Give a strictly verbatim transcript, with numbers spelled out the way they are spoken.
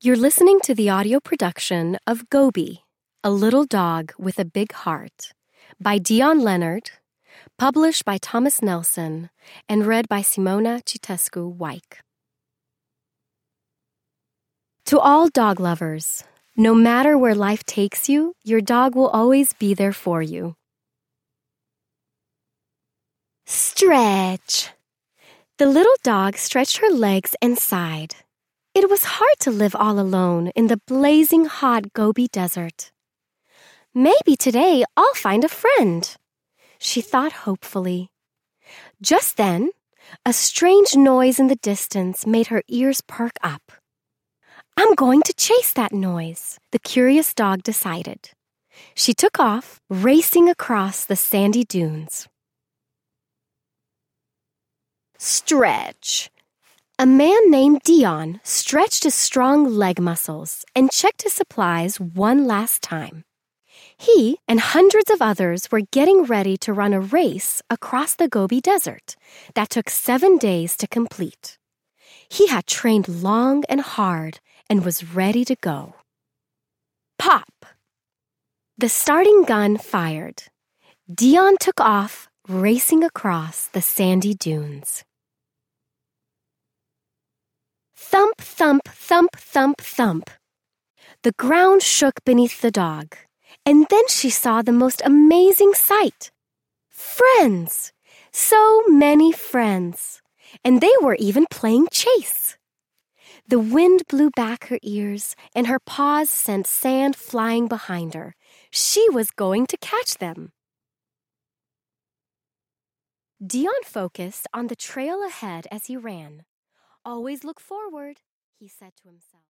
You're listening to the audio production of Gobi, A Little Dog with a Big Heart, by Dion Leonard, published by Thomas Nelson, and read by Simona Citescu-Wyke. To all dog lovers, no matter where life takes you, your dog will always be there for you. Stretch. The little dog stretched her legs and sighed. It was hard to live all alone in the blazing hot Gobi Desert. Maybe today I'll find a friend, she thought hopefully. Just then, a strange noise in the distance made her ears perk up. I'm going to chase that noise, the curious dog decided. She took off, racing across the sandy dunes. Stretch. A man named Dion stretched his strong leg muscles and checked his supplies one last time. He and hundreds of others were getting ready to run a race across the Gobi Desert that took seven days to complete. He had trained long and hard and was ready to go. Pop! The starting gun fired. Dion took off, racing across the sandy dunes. Thump, thump, thump, thump, thump. The ground shook beneath the dog, and then she saw the most amazing sight. Friends! So many friends! And they were even playing chase. The wind blew back her ears, and her paws sent sand flying behind her. She was going to catch them. Dion focused on the trail ahead as he ran. Always look forward, he said to himself.